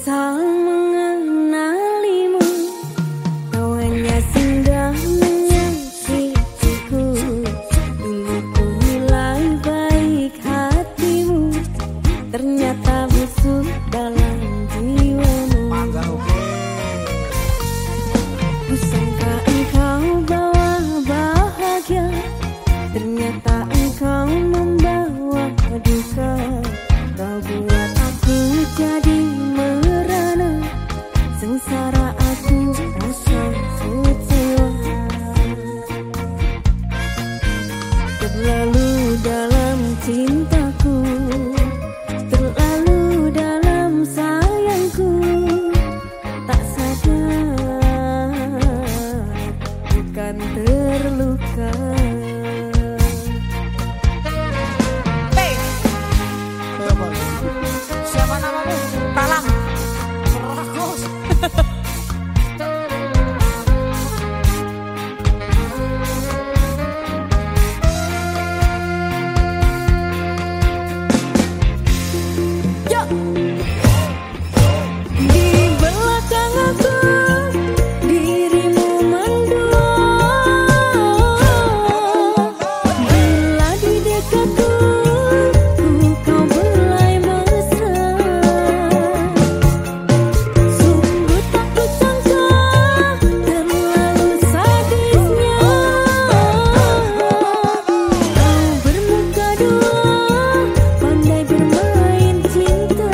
menyesal mengenalimu. Kau hanya singgah menyakitiku. Dulu ku nilai baik hatimu, ternyata busuk dalam jiwamu. Kusangka engkau bawa bahagia, ternyata engkau membawa duka. Kau buat aku jadi merana, sengsara aku rasa kecewa. Terlalu dalam cintaku, terlalu dalam sayangku, tak sadar bukan terluka. Siapa namamu? Talang. Rakus. Di belakang aku dirimu mendua, bila di dekatku kau belai mesra. Sungguh tak kusangka terlalu sadisnya kau bermuka dua, pandai bermain cinta.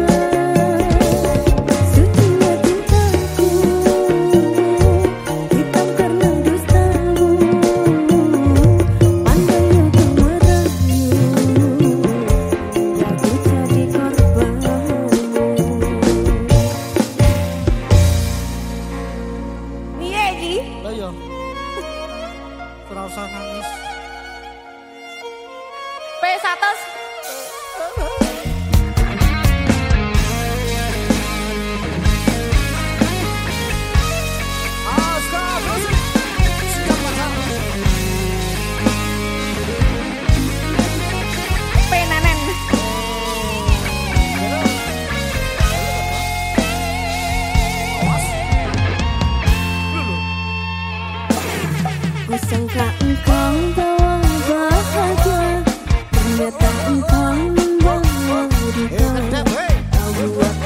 Sucinya cintaku hitam karena dustamu, pandainya kau merayu, aku jadi korbanmu. Piye iki? Lah ya. Ora usah nangis. P100. Penenen. Kusangka engkau bawa bahagia, ternyata engkau membawa duka. Kau buat